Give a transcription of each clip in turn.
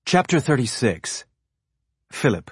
Chapter 36. Philip.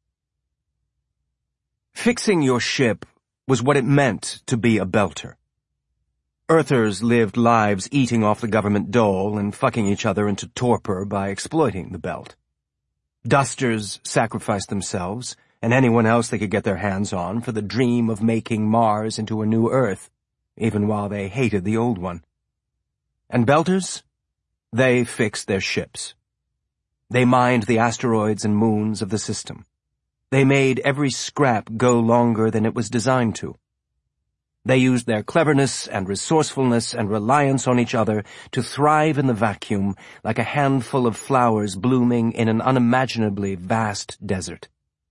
Fixing your ship was what it meant to be a belter. Earthers lived lives eating off the government dole and fucking each other into torpor by exploiting the belt. Dusters sacrificed themselves, and anyone else they could get their hands on, for the dream of making Mars into a new Earth, even while they hated the old one. And belters? They fixed their ships. They mined the asteroids and moons of the system. They made every scrap go longer than it was designed to. They used their cleverness and resourcefulness and reliance on each other to thrive in the vacuum like a handful of flowers blooming in an unimaginably vast desert.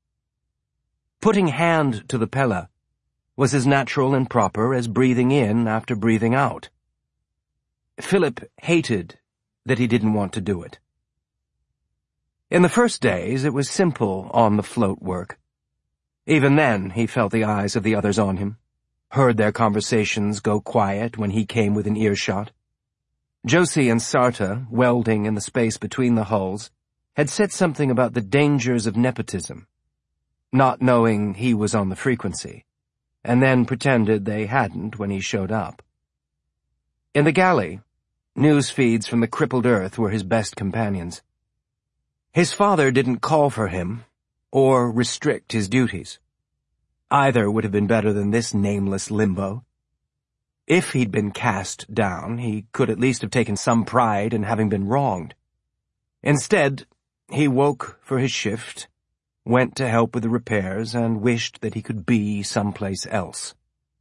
Putting hand to the Pella was as natural and proper as breathing in after breathing out. Philip hated that he didn't want to do it. In the first days, it was simple on-the-float work. Even then, he felt the eyes of the others on him, heard their conversations go quiet when he came within earshot. Josie and Sarta, welding in the space between the hulls, had said something about the dangers of nepotism, not knowing he was on the frequency, and then pretended they hadn't when he showed up. In the galley, news feeds from the crippled Earth were his best companions. His father didn't call for him, or restrict his duties. Either would have been better than this nameless limbo. If he'd been cast down, he could at least have taken some pride in having been wronged. Instead, he woke for his shift, went to help with the repairs, and wished that he could be someplace else.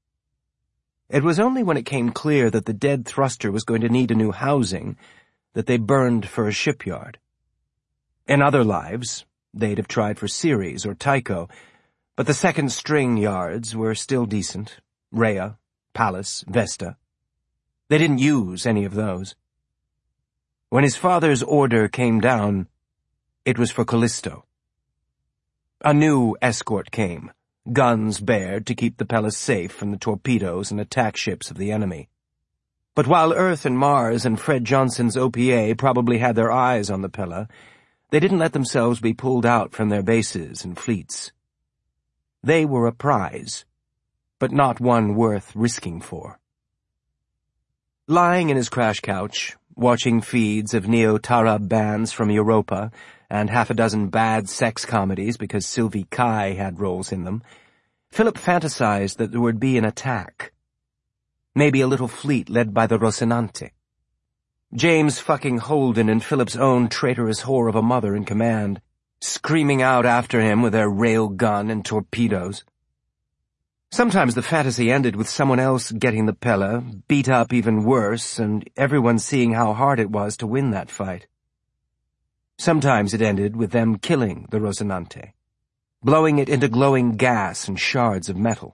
It was only when it came clear that the dead thruster was going to need a new housing that they burned for a shipyard. In other lives, they'd have tried for Ceres or Tycho, but the second-string yards were still decent. Rhea, Pallas, Vesta. They didn't use any of those. When his father's order came down, it was for Callisto. A new escort came, guns bared to keep the Pallas safe from the torpedoes and attack ships of the enemy. But while Earth and Mars and Fred Johnson's OPA probably had their eyes on the Pella, they didn't let themselves be pulled out from their bases and fleets. They were a prize, but not one worth risking for. Lying in his crash couch, watching feeds of neo-Tarab bands from Europa and half a dozen bad sex comedies because Sylvie Kai had roles in them, Philip fantasized that there would be an attack. Maybe a little fleet led by the Rocinante. James fucking Holden and Philip's own traitorous whore of a mother in command, screaming out after him with their rail gun and torpedoes. Sometimes the fantasy ended with someone else getting the Pella, beat up even worse, and everyone seeing how hard it was to win that fight. Sometimes it ended with them killing the Rocinante, blowing it into glowing gas and shards of metal.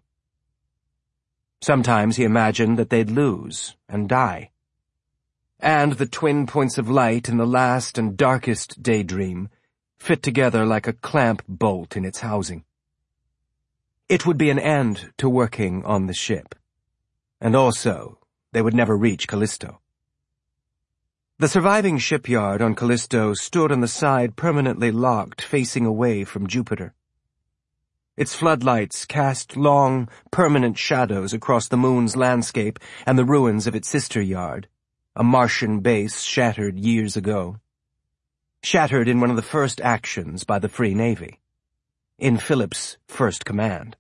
Sometimes he imagined that they'd lose and die. And the twin points of light in the last and darkest daydream fit together like a clamp bolt in its housing. It would be an end to working on the ship. And also, they would never reach Callisto. The surviving shipyard on Callisto stood on the side permanently locked, facing away from Jupiter. Its floodlights cast long, permanent shadows across the moon's landscape and the ruins of its sister yard, a Martian base shattered years ago. Shattered in one of the first actions by the Free Navy, in Philip's first command.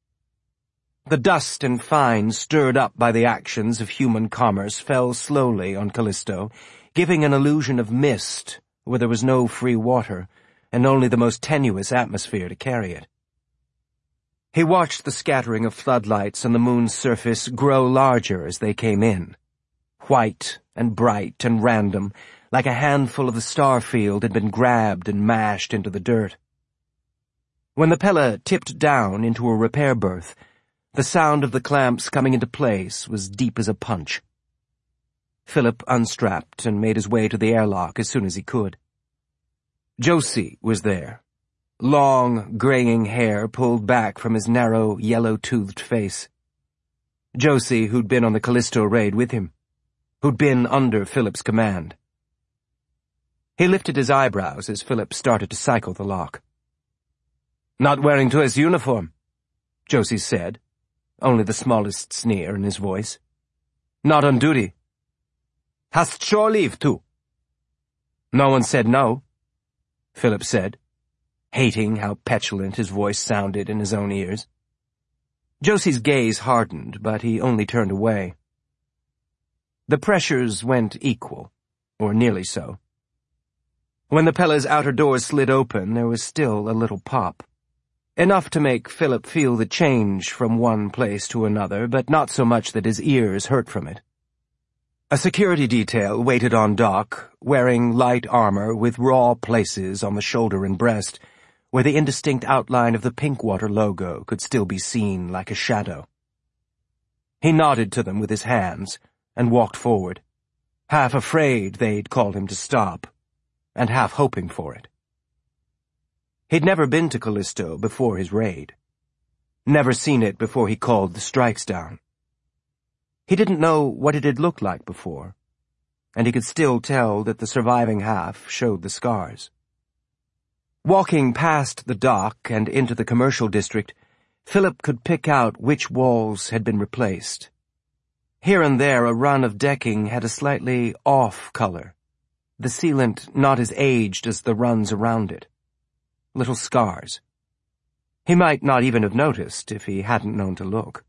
The dust and fine stirred up by the actions of human commerce fell slowly on Callisto, giving an illusion of mist where there was no free water and only the most tenuous atmosphere to carry it. He watched the scattering of floodlights on the moon's surface grow larger as they came in, white and bright and random, like a handful of the star field had been grabbed and mashed into the dirt. When the Pella tipped down into a repair berth, the sound of the clamps coming into place was deep as a punch. Philip unstrapped and made his way to the airlock as soon as he could. Josie was there, long, graying hair pulled back from his narrow, yellow-toothed face. Josie, who'd been on the Callisto raid with him, who'd been under Philip's command. He lifted his eyebrows as Philip started to cycle the lock. "Not wearing to his uniform," Josie said, only the smallest sneer in his voice. "Not on duty. Hast shore leave, too?" "No one said no," Philip said, hating how petulant his voice sounded in his own ears. Josie's gaze hardened, but he only turned away. The pressures went equal, or nearly so. When the Pella's outer doors slid open, there was still a little pop. Enough to make Philip feel the change from one place to another, but not so much that his ears hurt from it. A security detail waited on dock, wearing light armor with raw places on the shoulder and breast, where the indistinct outline of the Pinkwater logo could still be seen like a shadow. He nodded to them with his hands and walked forward, half afraid they'd call him to stop, and half hoping for it. He'd never been to Callisto before his raid. Never seen it before he called the strikes down. He didn't know what it had looked like before, and he could still tell that the surviving half showed the scars. Walking past the dock and into the commercial district, Philip could pick out which walls had been replaced. Here and there a run of decking had a slightly off color, the sealant not as aged as the runs around it. Little scars. He might not even have noticed if he hadn't known to look.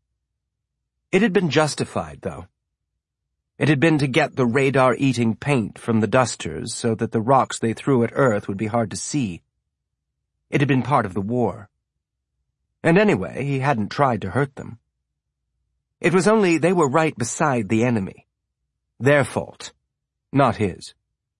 It had been justified, though. It had been to get the radar-eating paint from the dusters so that the rocks they threw at Earth would be hard to see. It had been part of the war. And anyway, he hadn't tried to hurt them. It was only they were right beside the enemy. Their fault, not his.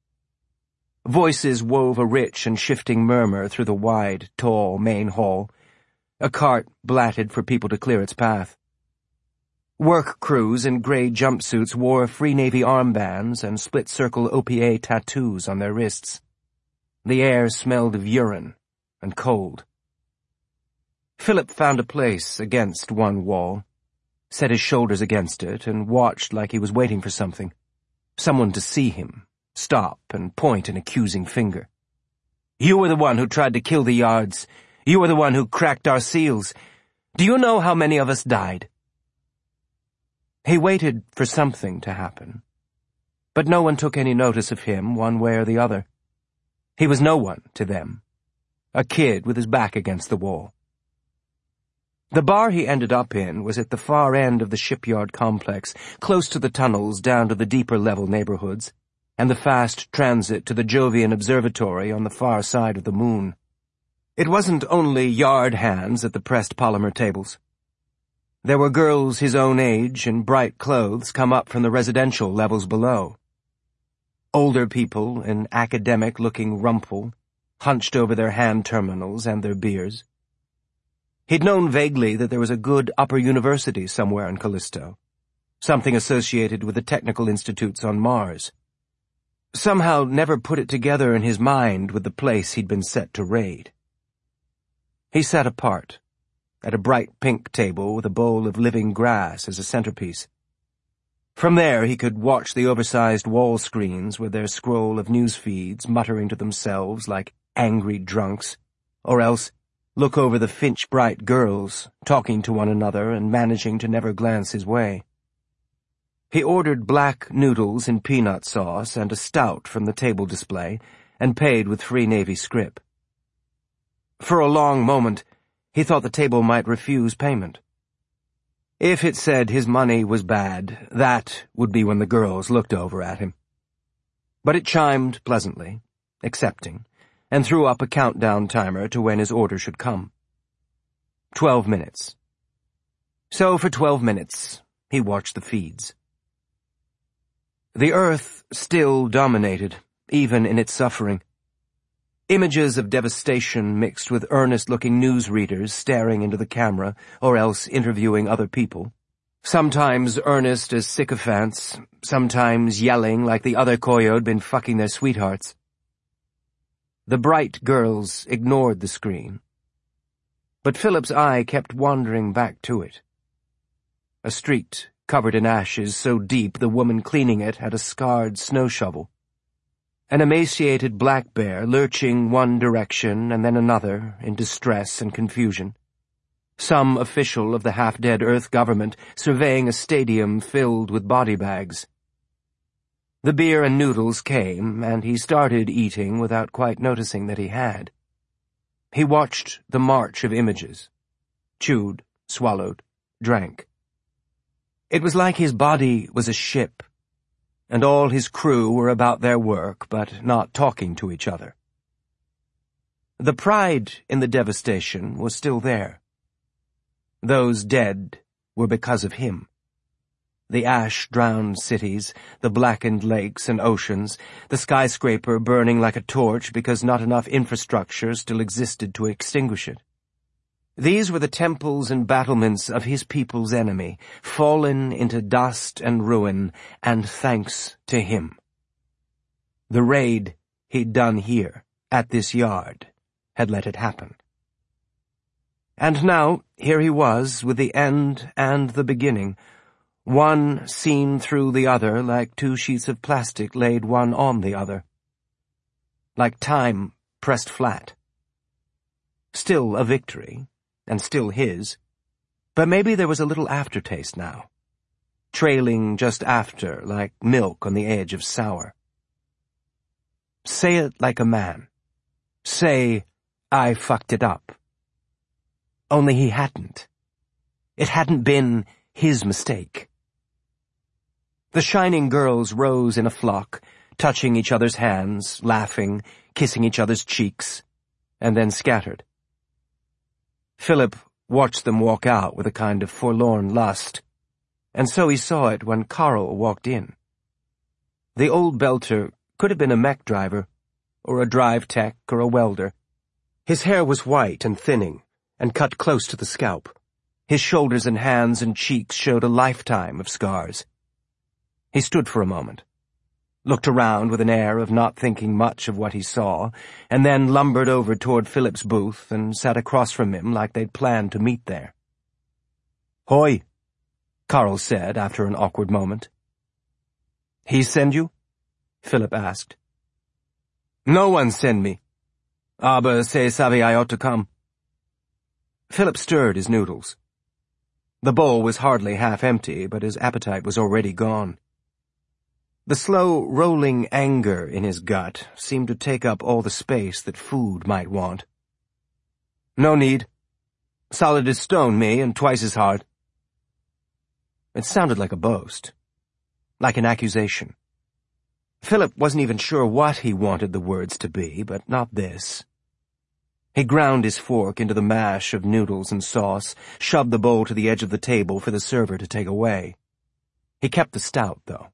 Voices wove a rich and shifting murmur through the wide, tall main hall. A cart blatted for people to clear its path. Work crews in gray jumpsuits wore Free Navy armbands and split-circle OPA tattoos on their wrists. The air smelled of urine and cold. Philip found a place against one wall, set his shoulders against it, and watched like he was waiting for something. Someone to see him, stop, and point an accusing finger. "You were the one who tried to kill the Yards. You were the one who cracked our seals. Do you know how many of us died?" He waited for something to happen, but no one took any notice of him one way or the other. He was no one to them, a kid with his back against the wall. The bar he ended up in was at the far end of the shipyard complex, close to the tunnels down to the deeper-level neighborhoods, and the fast transit to the Jovian Observatory on the far side of the moon. It wasn't only yard hands at the pressed polymer tables. There were girls his own age in bright clothes come up from the residential levels below. Older people in academic-looking rumple, hunched over their hand terminals and their beers. He'd known vaguely that there was a good upper university somewhere in Callisto, something associated with the technical institutes on Mars. Somehow never put it together in his mind with the place he'd been set to raid. He sat apart, at a bright pink table with a bowl of living grass as a centerpiece. From there he could watch the oversized wall screens with their scroll of news feeds muttering to themselves like angry drunks, or else look over the Finch-bright girls, talking to one another and managing to never glance his way. He ordered black noodles in peanut sauce and a stout from the table display, and paid with Free Navy scrip. For a long moment, he thought the table might refuse payment. If it said his money was bad, that would be when the girls looked over at him. But it chimed pleasantly, accepting, and threw up a countdown timer to when his order should come. 12 minutes. So for 12 minutes, he watched the feeds. The Earth still dominated, even in its suffering. Images of devastation mixed with earnest-looking newsreaders staring into the camera or else interviewing other people, sometimes earnest as sycophants, sometimes yelling like the other Koyo'd been fucking their sweethearts. The bright girls ignored the screen, but Philip's eye kept wandering back to it. A street covered in ashes so deep the woman cleaning it had a scarred snow shovel. An emaciated black bear lurching one direction and then another in distress and confusion. Some official of the half-dead Earth government surveying a stadium filled with body bags. The beer and noodles came, and he started eating without quite noticing that he had. He watched the march of images. Chewed, swallowed, drank. It was like his body was a ship, and all his crew were about their work but not talking to each other. The pride in the devastation was still there. Those dead were because of him. The ash-drowned cities, the blackened lakes and oceans, the skyscraper burning like a torch because not enough infrastructure still existed to extinguish it. These were the temples and battlements of his people's enemy, fallen into dust and ruin, and thanks to him. The raid he'd done here, at this yard, had let it happen. And now, here he was, with the end and the beginning, one seen through the other like two sheets of plastic laid one on the other. Like time pressed flat. Still a victory, and still his, but maybe there was a little aftertaste now, trailing just after like milk on the edge of sour. Say it like a man. Say, I fucked it up. Only he hadn't. It hadn't been his mistake. The shining girls rose in a flock, touching each other's hands, laughing, kissing each other's cheeks, and then scattered. Philip watched them walk out with a kind of forlorn lust, and so he saw it when Carl walked in. The old belter could have been a mech driver, or a drive tech, or a welder. His hair was white and thinning, and cut close to the scalp. His shoulders and hands and cheeks showed a lifetime of scars. He stood for a moment, looked around with an air of not thinking much of what he saw, and then lumbered over toward Philip's booth and sat across from him like they'd planned to meet there. "Hoi," Carl said after an awkward moment. "He send you?" Philip asked. "No one send me. Aber say savvy I ought to come." Philip stirred his noodles. The bowl was hardly half empty, but his appetite was already gone. The slow, rolling anger in his gut seemed to take up all the space that food might want. "No need. Solid as stone, me, and twice as hard." It sounded like a boast, like an accusation. Philip wasn't even sure what he wanted the words to be, but not this. He ground his fork into the mash of noodles and sauce, shoved the bowl to the edge of the table for the server to take away. He kept the stout, though.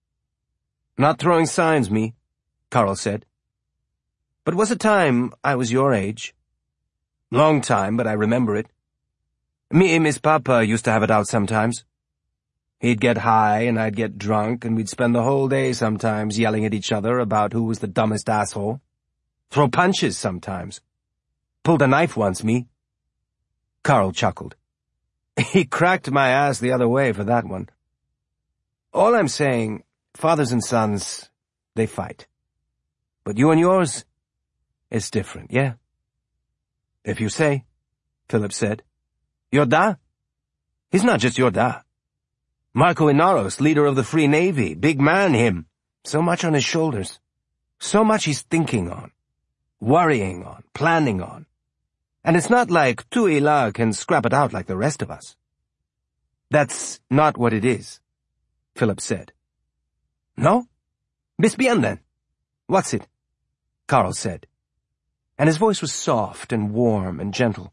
"Not throwing signs, me," Carl said. "But was a time I was your age. Long time, but I remember it. Me and Miss Papa used to have it out sometimes. He'd get high and I'd get drunk, and we'd spend the whole day sometimes yelling at each other about who was the dumbest asshole. Throw punches sometimes. Pulled a knife once, me." Carl chuckled. "He cracked my ass the other way for that one. All I'm saying, fathers and sons, they fight. But you and yours, it's different, yeah?" "If you say," Philip said. "Your da? He's not just your da. Marco Inaros, leader of the Free Navy, big man, him. So much on his shoulders. So much he's thinking on, worrying on, planning on. And it's not like Tuila can scrap it out like the rest of us." "That's not what it is," Philip said. "No? Bis bien, then. What's it?" Carl said, and his voice was soft and warm and gentle.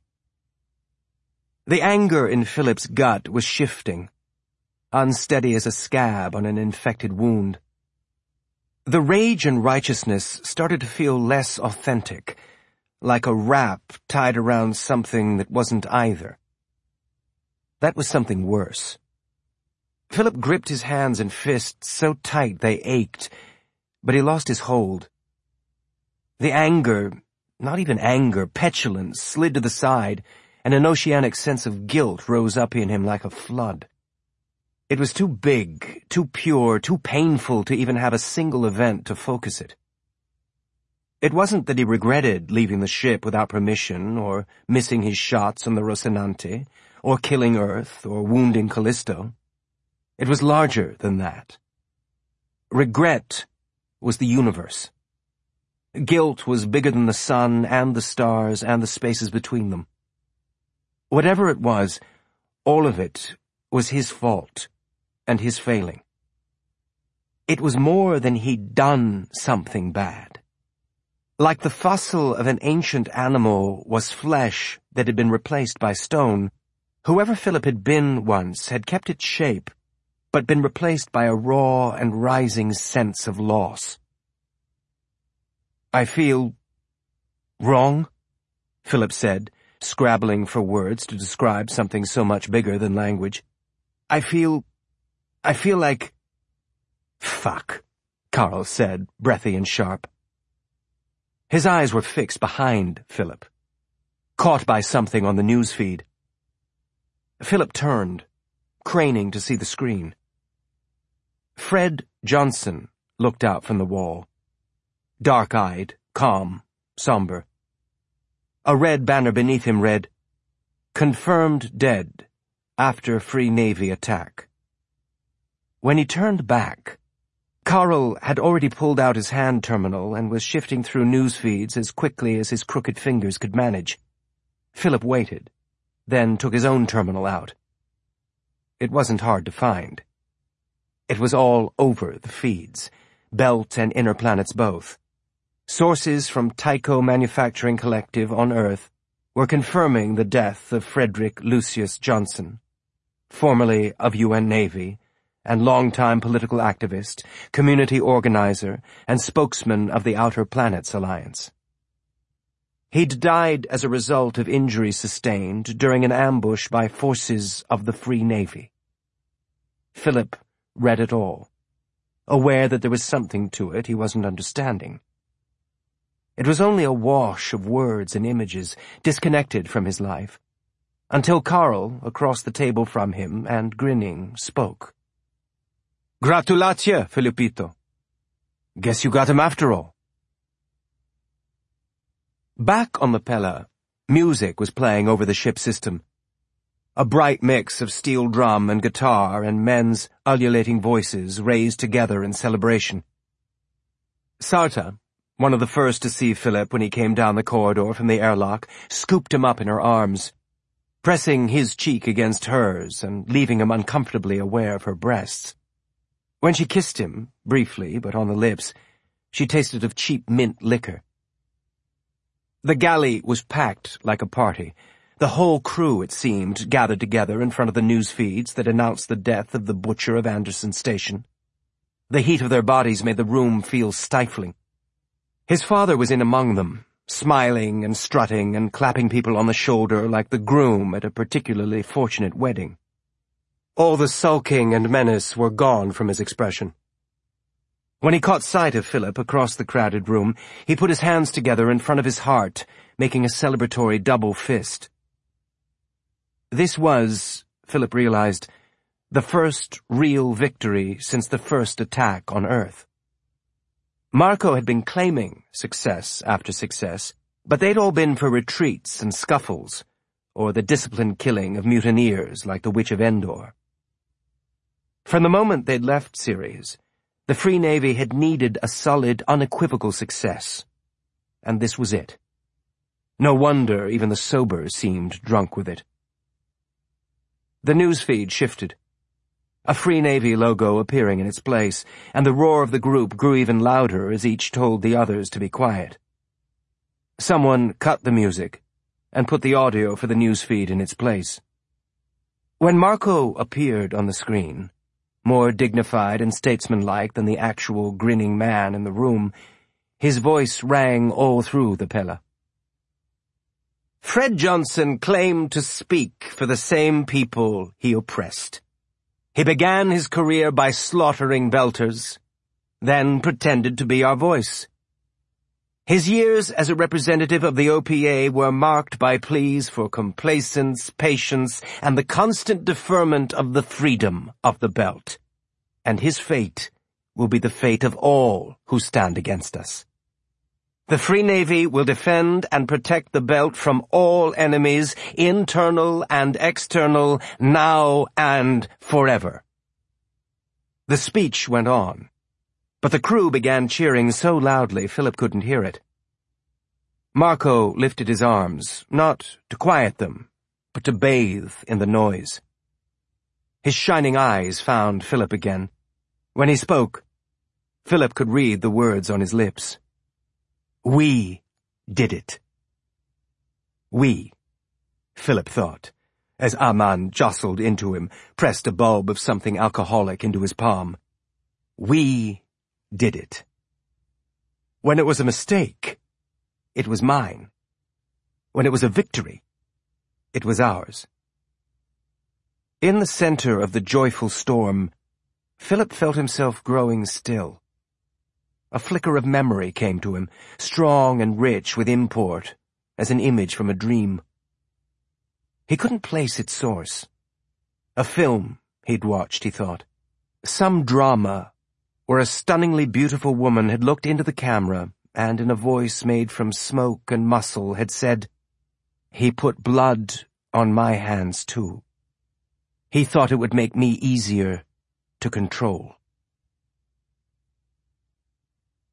The anger in Philip's gut was shifting, unsteady as a scab on an infected wound. The rage and righteousness started to feel less authentic, like a wrap tied around something that wasn't either. That was something worse. Philip gripped his hands and fists so tight they ached, but he lost his hold. The anger, not even anger, petulance, slid to the side, and an oceanic sense of guilt rose up in him like a flood. It was too big, too pure, too painful to even have a single event to focus it. It wasn't that he regretted leaving the ship without permission, or missing his shots on the Rocinante, or killing Earth, or wounding Callisto. It was larger than that. Regret was the universe. Guilt was bigger than the sun and the stars and the spaces between them. Whatever it was, all of it was his fault and his failing. It was more than he'd done something bad. Like the fossil of an ancient animal was flesh that had been replaced by stone, whoever Philip had been once had kept its shape, but been replaced by a raw and rising sense of loss. "I feel wrong," Philip said, scrabbling for words to describe something so much bigger than language. I feel like—" "Fuck," Carl said, breathy and sharp. His eyes were fixed behind Philip, caught by something on the news feed. Philip turned, craning to see the screen. Fred Johnson looked out from the wall, dark-eyed, calm, somber. A red banner beneath him read, "Confirmed dead after Free Navy attack." When he turned back, Carl had already pulled out his hand terminal and was shifting through news feeds as quickly as his crooked fingers could manage. Philip waited, then took his own terminal out. It wasn't hard to find. It was all over the feeds, Belt and Inner Planets both. Sources from Tycho Manufacturing Collective on Earth were confirming the death of Frederick Lucius Johnson, formerly of UN Navy, and longtime political activist, community organizer, and spokesman of the Outer Planets Alliance. He'd died as a result of injuries sustained during an ambush by forces of the Free Navy. Philip read it all, aware that there was something to it he wasn't understanding. It was only a wash of words and images, disconnected from his life, until Carl, across the table from him and grinning, spoke. "Gratulatie, Filipito. Guess you got him after all." Back on the Pella, music was playing over the ship system. A bright mix of steel drum and guitar and men's ululating voices raised together in celebration. Sarta, one of the first to see Philip when he came down the corridor from the airlock, scooped him up in her arms, pressing his cheek against hers and leaving him uncomfortably aware of her breasts. When she kissed him, briefly but on the lips, she tasted of cheap mint liquor. The galley was packed like a party. The whole crew, it seemed, gathered together in front of the news feeds that announced the death of the butcher of Anderson Station. The heat of their bodies made the room feel stifling. His father was in among them, smiling and strutting and clapping people on the shoulder like the groom at a particularly fortunate wedding. All the sulking and menace were gone from his expression. When he caught sight of Philip across the crowded room, he put his hands together in front of his heart, making a celebratory double fist. This was, Philip realized, the first real victory since the first attack on Earth. Marco had been claiming success after success, but they'd all been for retreats and scuffles, or the disciplined killing of mutineers like the Witch of Endor. From the moment they'd left Ceres, the Free Navy had needed a solid, unequivocal success, and this was it. No wonder even the sober seemed drunk with it. The newsfeed shifted, a Free Navy logo appearing in its place, and the roar of the group grew even louder as each told the others to be quiet. Someone cut the music and put the audio for the newsfeed in its place. When Marco appeared on the screen, more dignified and statesmanlike than the actual grinning man in the room, his voice rang all through the Pella. Fred Johnson claimed to speak for the same people he oppressed. He began his career by slaughtering Belters, then pretended to be our voice. His years as a representative of the OPA were marked by pleas for complacence, patience, and the constant deferment of the freedom of the Belt. And his fate will be the fate of all who stand against us. The Free Navy will defend and protect the belt from all enemies, internal and external, now and forever. The speech went on, but the crew began cheering so loudly Philip couldn't hear it. Marco lifted his arms, not to quiet them, but to bathe in the noise. His shining eyes found Philip again. When he spoke, Philip could read the words on his lips. We did it. We, Philip thought, as Aman jostled into him, pressed a bulb of something alcoholic into his palm. We did it. When it was a mistake, it was mine. When it was a victory, it was ours. In the center of the joyful storm, Philip felt himself growing still. A flicker of memory came to him, strong and rich with import, as an image from a dream. He couldn't place its source. A film he'd watched, he thought. Some drama where a stunningly beautiful woman had looked into the camera and in a voice made from smoke and muscle had said, "He put blood on my hands too. He thought it would make me easier to control."